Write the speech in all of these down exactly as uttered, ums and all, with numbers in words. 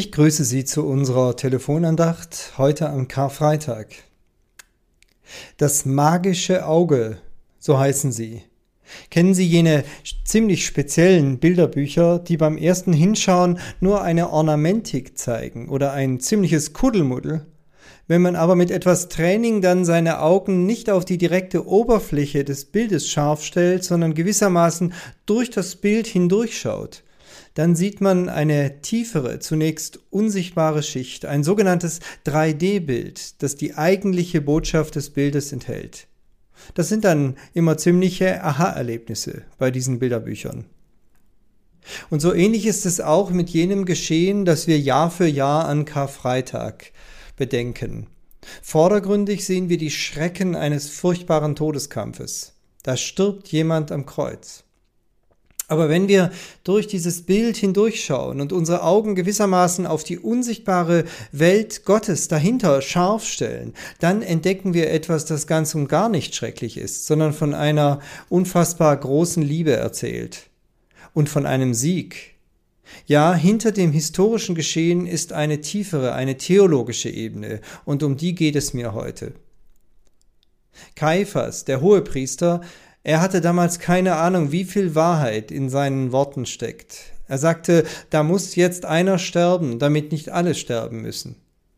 Ich grüße Sie zu unserer Telefonandacht heute am Karfreitag. Das magische Auge, so heißen sie. Kennen Sie jene ziemlich speziellen Bilderbücher, die beim ersten Hinschauen nur eine Ornamentik zeigen oder ein ziemliches Kuddelmuddel? Wenn man aber mit etwas Training dann seine Augen nicht auf die direkte Oberfläche des Bildes scharf stellt, sondern gewissermaßen durch das Bild hindurchschaut, dann sieht man eine tiefere, zunächst unsichtbare Schicht, ein sogenanntes drei D Bild, das die eigentliche Botschaft des Bildes enthält. Das sind dann immer ziemliche Aha-Erlebnisse bei diesen Bilderbüchern. Und so ähnlich ist es auch mit jenem Geschehen, das wir Jahr für Jahr an Karfreitag bedenken. Vordergründig sehen wir die Schrecken eines furchtbaren Todeskampfes. Da stirbt jemand am Kreuz. Aber wenn wir durch dieses Bild hindurchschauen und unsere Augen gewissermaßen auf die unsichtbare Welt Gottes dahinter scharf stellen, dann entdecken wir etwas, das ganz und gar nicht schrecklich ist, sondern von einer unfassbar großen Liebe erzählt und von einem Sieg. Ja, hinter dem historischen Geschehen ist eine tiefere, eine theologische Ebene, und um die geht es mir heute. Kaiphas, der Hohepriester, er hatte damals keine Ahnung, wie viel Wahrheit in seinen Worten steckt. Er sagte, da muss jetzt einer sterben, damit nicht alle sterben müssen.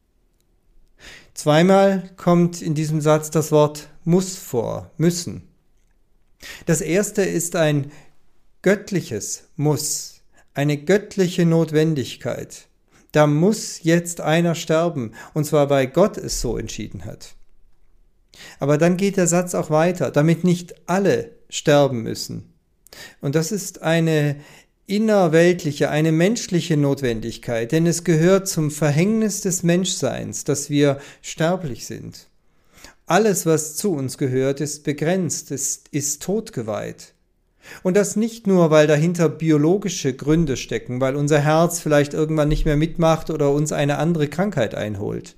Zweimal kommt in diesem Satz das Wort muss vor, müssen. Das erste ist ein göttliches Muss, eine göttliche Notwendigkeit. Da muss jetzt einer sterben, und zwar weil Gott es so entschieden hat. Aber dann geht der Satz auch weiter, damit nicht alle sterben müssen. Und das ist eine innerweltliche, eine menschliche Notwendigkeit, denn es gehört zum Verhängnis des Menschseins, dass wir sterblich sind. Alles, was zu uns gehört, ist begrenzt, ist, ist totgeweiht. Und das nicht nur, weil dahinter biologische Gründe stecken, weil unser Herz vielleicht irgendwann nicht mehr mitmacht oder uns eine andere Krankheit einholt.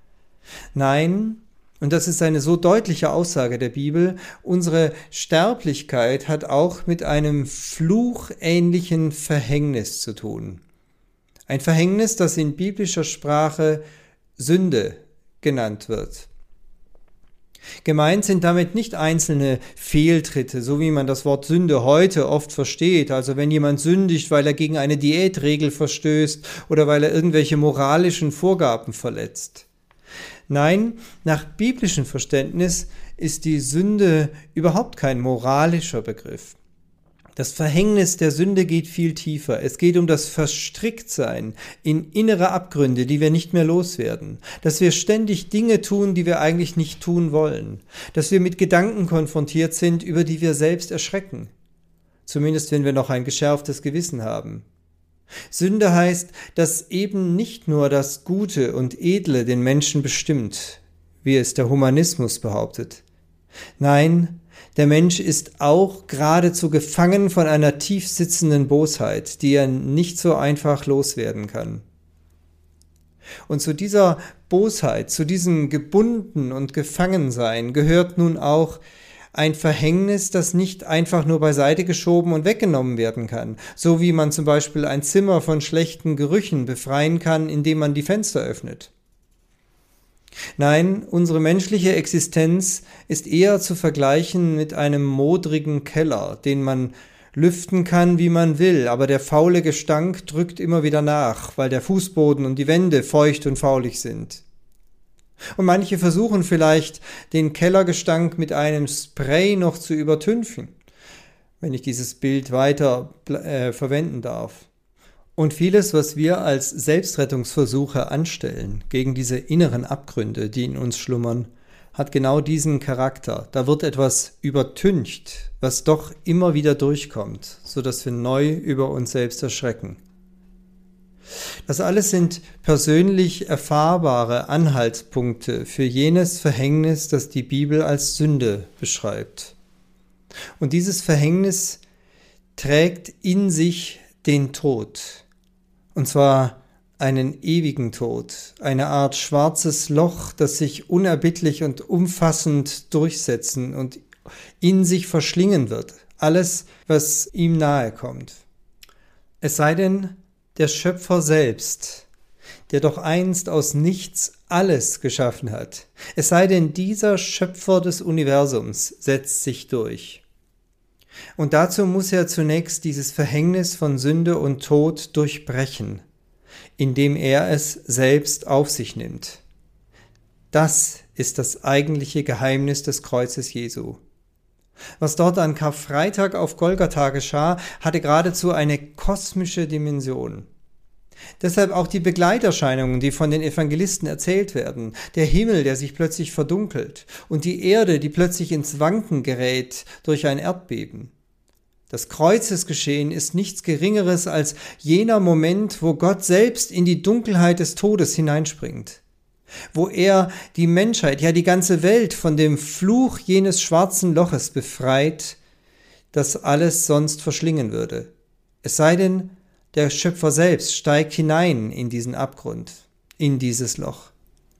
Nein, und das ist eine so deutliche Aussage der Bibel, unsere Sterblichkeit hat auch mit einem fluchähnlichen Verhängnis zu tun. Ein Verhängnis, das in biblischer Sprache Sünde genannt wird. Gemeint sind damit nicht einzelne Fehltritte, so wie man das Wort Sünde heute oft versteht, also wenn jemand sündigt, weil er gegen eine Diätregel verstößt oder weil er irgendwelche moralischen Vorgaben verletzt. Nein, nach biblischem Verständnis ist die Sünde überhaupt kein moralischer Begriff. Das Verhängnis der Sünde geht viel tiefer. Es geht um das Verstricktsein in innere Abgründe, die wir nicht mehr loswerden. Dass wir ständig Dinge tun, die wir eigentlich nicht tun wollen. Dass wir mit Gedanken konfrontiert sind, über die wir selbst erschrecken. Zumindest wenn wir noch ein geschärftes Gewissen haben. Sünde heißt, dass eben nicht nur das Gute und Edle den Menschen bestimmt, wie es der Humanismus behauptet. Nein, der Mensch ist auch geradezu gefangen von einer tief sitzenden Bosheit, die er nicht so einfach loswerden kann. Und zu dieser Bosheit, zu diesem Gebunden und Gefangensein gehört nun auch ein Verhängnis, das nicht einfach nur beiseite geschoben und weggenommen werden kann, so wie man zum Beispiel ein Zimmer von schlechten Gerüchen befreien kann, indem man die Fenster öffnet. Nein, unsere menschliche Existenz ist eher zu vergleichen mit einem modrigen Keller, den man lüften kann, wie man will, aber der faule Gestank drückt immer wieder nach, weil der Fußboden und die Wände feucht und faulig sind. Und manche versuchen vielleicht, den Kellergestank mit einem Spray noch zu übertünchen, wenn ich dieses Bild weiter äh, verwenden darf. Und vieles, was wir als Selbstrettungsversuche anstellen gegen diese inneren Abgründe, die in uns schlummern, hat genau diesen Charakter. Da wird etwas übertüncht, was doch immer wieder durchkommt, sodass wir neu über uns selbst erschrecken. Das alles sind persönlich erfahrbare Anhaltspunkte für jenes Verhängnis, das die Bibel als Sünde beschreibt. Und dieses Verhängnis trägt in sich den Tod, und zwar einen ewigen Tod, eine Art schwarzes Loch, das sich unerbittlich und umfassend durchsetzen und in sich verschlingen wird, alles, was ihm nahe kommt. Es sei denn, der Schöpfer selbst der doch einst aus nichts alles geschaffen hat. Es sei denn, dieser Schöpfer des Universums setzt sich durch. Und dazu muss er zunächst dieses Verhängnis von Sünde und Tod durchbrechen, indem er es selbst auf sich nimmt. Das ist das eigentliche Geheimnis des Kreuzes Jesu. Was dort an Karfreitag auf Golgatha geschah, hatte geradezu eine kosmische Dimension. Deshalb auch die Begleiterscheinungen, die von den Evangelisten erzählt werden, der Himmel, der sich plötzlich verdunkelt und die Erde, die plötzlich ins Wanken gerät durch ein Erdbeben. Das Kreuzesgeschehen ist nichts Geringeres als jener Moment, wo Gott selbst in die Dunkelheit des Todes hineinspringt, wo er die Menschheit, ja die ganze Welt von dem Fluch jenes schwarzen Loches befreit, das alles sonst verschlingen würde. Es sei denn, der Schöpfer selbst steigt hinein in diesen Abgrund, in dieses Loch.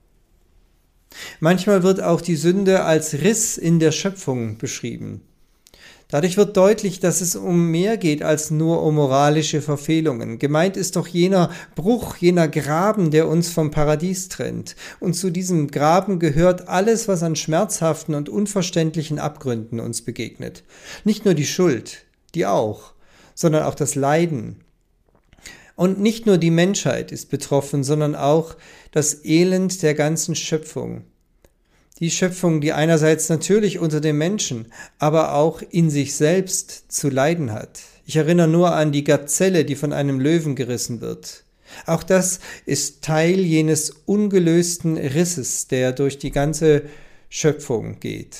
Manchmal wird auch die Sünde als Riss in der Schöpfung beschrieben. Dadurch wird deutlich, dass es um mehr geht als nur um moralische Verfehlungen. Gemeint ist doch jener Bruch, jener Graben, der uns vom Paradies trennt. Und zu diesem Graben gehört alles, was an schmerzhaften und unverständlichen Abgründen uns begegnet. Nicht nur die Schuld, die auch, sondern auch das Leiden. Und nicht nur die Menschheit ist betroffen, sondern auch das Elend der ganzen Schöpfung. Die Schöpfung, die einerseits natürlich unter den Menschen, aber auch in sich selbst zu leiden hat. Ich erinnere nur an die Gazelle, die von einem Löwen gerissen wird. Auch das ist Teil jenes ungelösten Risses, der durch die ganze Schöpfung geht.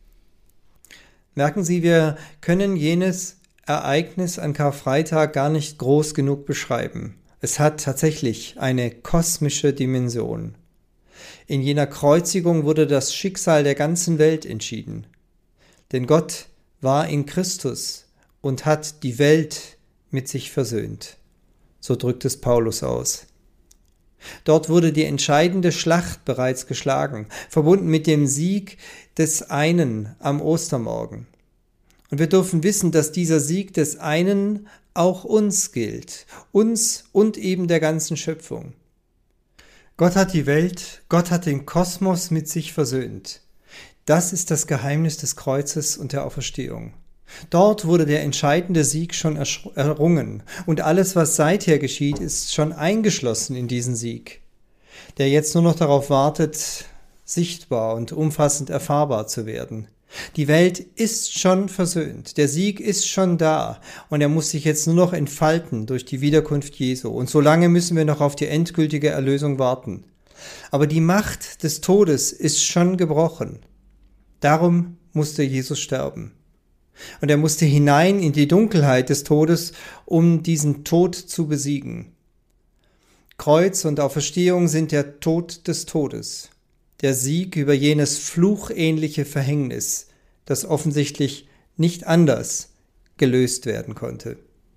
Merken Sie, wir können jenes Ereignis an Karfreitag gar nicht groß genug beschreiben. Es hat tatsächlich eine kosmische Dimension. In jener Kreuzigung wurde das Schicksal der ganzen Welt entschieden. Denn Gott war in Christus und hat die Welt mit sich versöhnt. So drückt es Paulus aus. Dort wurde die entscheidende Schlacht bereits geschlagen, verbunden mit dem Sieg des einen am Ostermorgen. Und wir dürfen wissen, dass dieser Sieg des einen auch uns gilt, uns und eben der ganzen Schöpfung. Gott hat die Welt, Gott hat den Kosmos mit sich versöhnt. Das ist das Geheimnis des Kreuzes und der Auferstehung. Dort wurde der entscheidende Sieg schon errungen und alles, was seither geschieht, ist schon eingeschlossen in diesen Sieg, der jetzt nur noch darauf wartet, sichtbar und umfassend erfahrbar zu werden. Die Welt ist schon versöhnt, der Sieg ist schon da und er muss sich jetzt nur noch entfalten durch die Wiederkunft Jesu. Und so lange müssen wir noch auf die endgültige Erlösung warten. Aber die Macht des Todes ist schon gebrochen. Darum musste Jesus sterben. Und er musste hinein in die Dunkelheit des Todes, um diesen Tod zu besiegen. Kreuz und Auferstehung sind der Tod des Todes. Der Sieg über jenes fluchähnliche Verhängnis, das offensichtlich nicht anders gelöst werden konnte.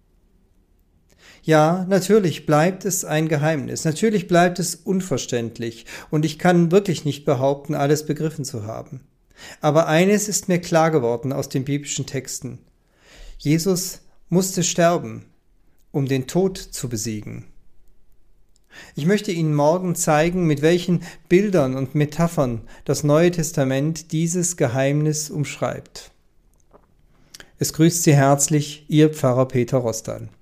Ja, natürlich bleibt es ein Geheimnis, natürlich bleibt es unverständlich und ich kann wirklich nicht behaupten, alles begriffen zu haben. Aber eines ist mir klar geworden aus den biblischen Texten. Jesus musste sterben, um den Tod zu besiegen. Ich möchte Ihnen morgen zeigen, mit welchen Bildern und Metaphern das Neue Testament dieses Geheimnis umschreibt. Es grüßt Sie herzlich, Ihr Pfarrer Peter Rostan.